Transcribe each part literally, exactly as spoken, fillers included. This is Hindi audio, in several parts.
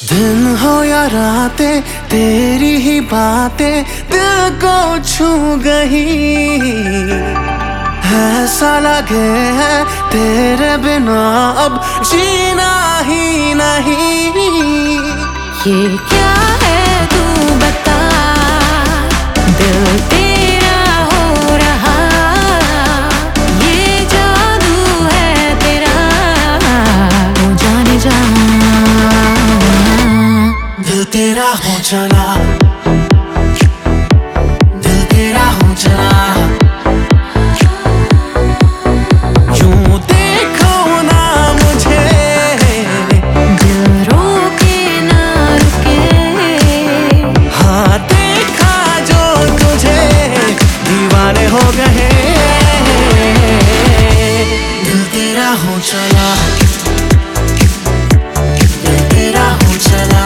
दिन हो या रातें तेरी ही बातें दिल को छू गई। ऐसा लगे है तेरे बिना अब जीना ही नहीं। ये क्या है तू बता, दिल तेरा हो रहा, ये जादू है तेरा, वो जाने जा। दिल तेरा हो चला, दिल तेरा हो चला, यूं देखो ना मुझे, दिल रोके ना रुके, हाँ देखा जो तुझे दीवाने हो गए। दिल तेरा हो चला, दिल तेरा हो चला,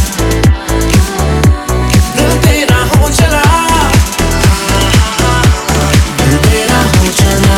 दिल तेरा हो चला, दिल तेरा हो चला।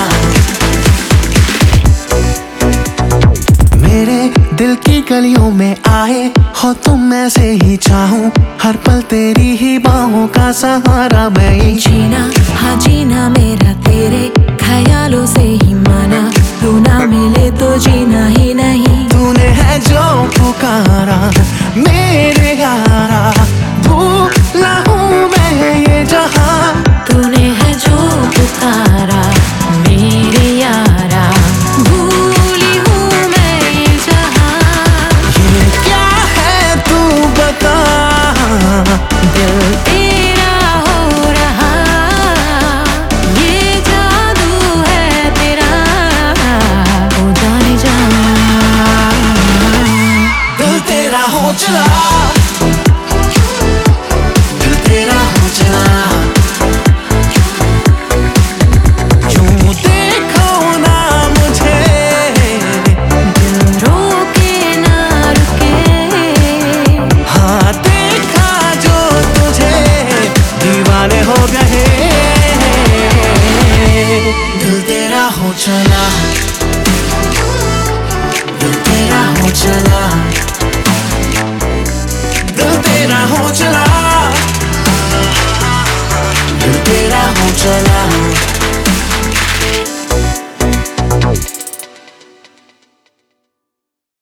मेरे दिल की गलियों में आए हो तुम, ऐसे ही चाहूं हर पल तेरी ही बाहों का सहारा मैं ही। जीना हाँ जीना मेरा तेरे ख्यालों से ही माना, तू ना मिले तो जीना ही नहीं। तूने है जो पुकारा मेरे यारा, भूला हूँ मैं ये जहां। तूने है जो पुकारा मेरे यारा, भूली हूँ मैं ये जहां। ये क्या है तू बता, दिल तेरा हो रहा, ये जादू है तेरा, वो जाने जा। दिल तेरा हो चला, दिल तेरा हो चला, यूं देखो ना मुझे, दिल रोके ना रुके, हाँ देखा जो तुझे दीवाने हो गए। दिल तेरा हो चला, दिल तेरा हो चला, दिल तेरा हो चला।